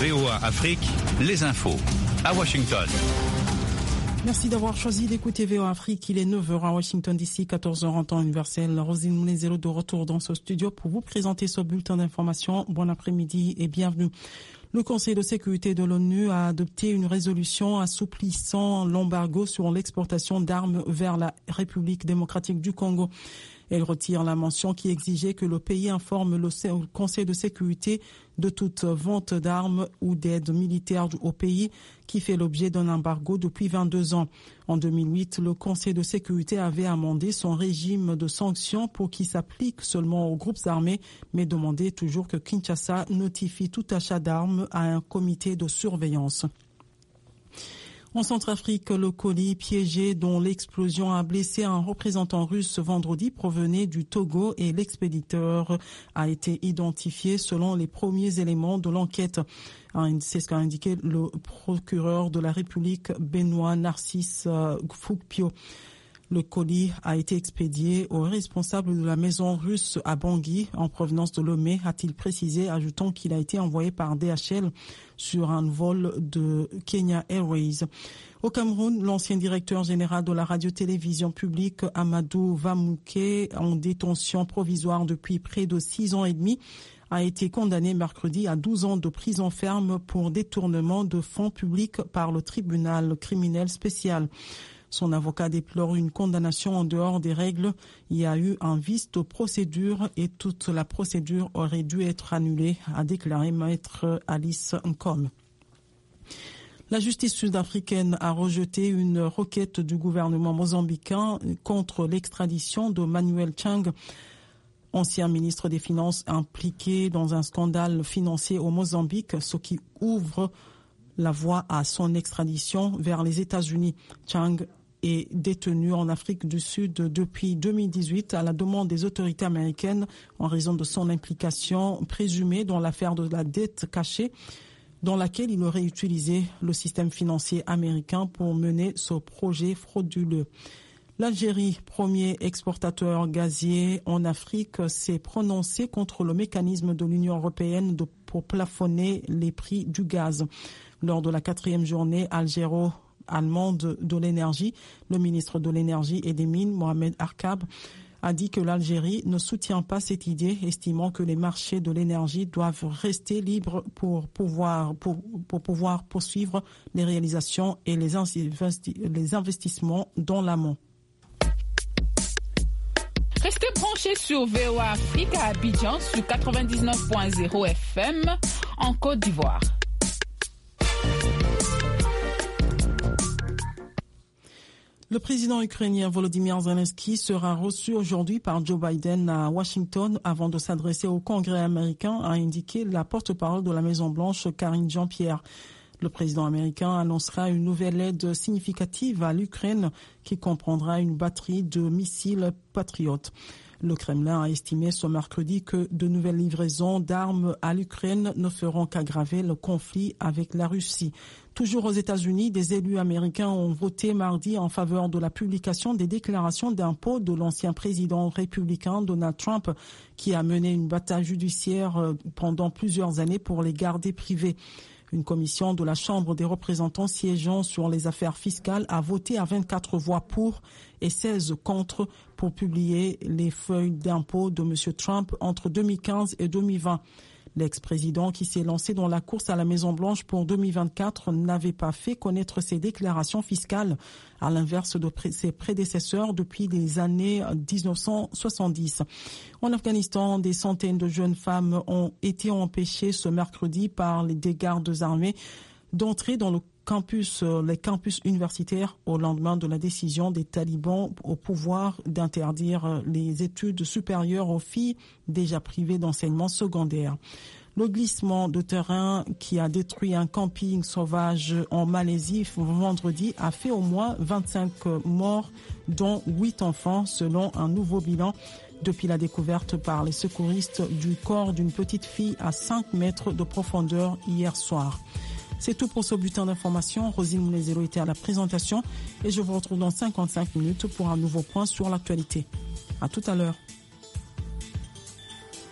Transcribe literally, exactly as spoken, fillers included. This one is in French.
V O A Afrique, les infos à Washington. Merci d'avoir choisi d'écouter V O A Afrique. Il est neuf heures à Washington D C, quatorze heures en temps universel. Rosine Moulezelo de retour dans ce studio pour vous présenter ce bulletin d'information. Bon après-midi et bienvenue. Le Conseil de sécurité de l'ONU a adopté une résolution assouplissant l'embargo sur l'exportation d'armes vers la République démocratique du Congo. Elle retire la mention qui exigeait que le pays informe le Conseil de sécurité de toute vente d'armes ou d'aide militaire au pays qui fait l'objet d'un embargo depuis vingt-deux ans. En deux mille huit, le Conseil de sécurité avait amendé son régime de sanctions pour qu'il s'applique seulement aux groupes armés, mais demandait toujours que Kinshasa notifie tout achat d'armes à un comité de surveillance. En Centrafrique, le colis piégé dont l'explosion a blessé un représentant russe vendredi provenait du Togo et l'expéditeur a été identifié selon les premiers éléments de l'enquête. C'est ce qu'a indiqué le procureur de la République, Benoît Narcisse Fukpio. Le colis a été expédié au responsable de la maison russe à Bangui, en provenance de Lomé, a-t-il précisé, ajoutant qu'il a été envoyé par D H L sur un vol de Kenya Airways. Au Cameroun, l'ancien directeur général de la radio-télévision publique, Amadou Vamouké, en détention provisoire depuis près de six ans et demi, a été condamné mercredi à douze ans de prison ferme pour détournement de fonds publics par le tribunal criminel spécial. Son avocat déplore une condamnation en dehors des règles. Il y a eu un vice de procédure et toute la procédure aurait dû être annulée, a déclaré maître Alice Nkom. La justice sud-africaine a rejeté une requête du gouvernement mozambicain contre l'extradition de Manuel Chang, ancien ministre des Finances impliqué dans un scandale financier au Mozambique, ce qui ouvre la voie à son extradition vers les États-Unis. Chang est détenu en Afrique du Sud depuis deux mille dix-huit à la demande des autorités américaines en raison de son implication présumée dans l'affaire de la dette cachée dans laquelle il aurait utilisé le système financier américain pour mener ce projet frauduleux. L'Algérie, premier exportateur gazier en Afrique, s'est prononcé contre le mécanisme de l'Union européenne de, pour plafonner les prix du gaz. Lors de la quatrième journée algéro-allemande de l'énergie, le ministre de l'énergie et des mines, Mohamed Arkab, a dit que l'Algérie ne soutient pas cette idée, estimant que les marchés de l'énergie doivent rester libres pour pouvoir, pour, pour pouvoir poursuivre les réalisations et les, investi- les investissements dans l'amont. Restez branchés sur V O A Afrique à Abidjan sur quatre-vingt-dix-neuf point zéro F M en Côte d'Ivoire. Le président ukrainien Volodymyr Zelensky sera reçu aujourd'hui par Joe Biden à Washington avant de s'adresser au Congrès américain, a indiqué la porte-parole de la Maison-Blanche, Karine Jean-Pierre. Le président américain annoncera une nouvelle aide significative à l'Ukraine qui comprendra une batterie de missiles Patriot. Le Kremlin a estimé ce mercredi que de nouvelles livraisons d'armes à l'Ukraine ne feront qu'aggraver le conflit avec la Russie. Toujours aux États-Unis, des élus américains ont voté mardi en faveur de la publication des déclarations d'impôts de l'ancien président républicain Donald Trump, qui a mené une bataille judiciaire pendant plusieurs années pour les garder privés. Une commission de la Chambre des représentants siégeant sur les affaires fiscales a voté à vingt-quatre voix pour et seize contre pour publier les feuilles d'impôt de M. Trump entre deux mille quinze et deux mille vingt. L'ex-président qui s'est lancé dans la course à la Maison-Blanche pour deux mille vingt-quatre n'avait pas fait connaître ses déclarations fiscales, à l'inverse de pré- ses prédécesseurs depuis les années dix-neuf cent soixante-dix. En Afghanistan, des centaines de jeunes femmes ont été empêchées ce mercredi par les des gardes armés d'entrer dans le campus, les campus universitaires au lendemain de la décision des talibans au pouvoir d'interdire les études supérieures aux filles déjà privées d'enseignement secondaire. Le glissement de terrain qui a détruit un camping sauvage en Malaisie vendredi a fait au moins vingt-cinq morts, dont huit enfants, selon un nouveau bilan depuis la découverte par les secouristes du corps d'une petite fille à cinq mètres de profondeur hier soir. C'est tout pour ce bulletin d'information. Rosine Moulezelo était à la présentation et je vous retrouve dans cinquante-cinq minutes pour un nouveau point sur l'actualité. À tout à l'heure.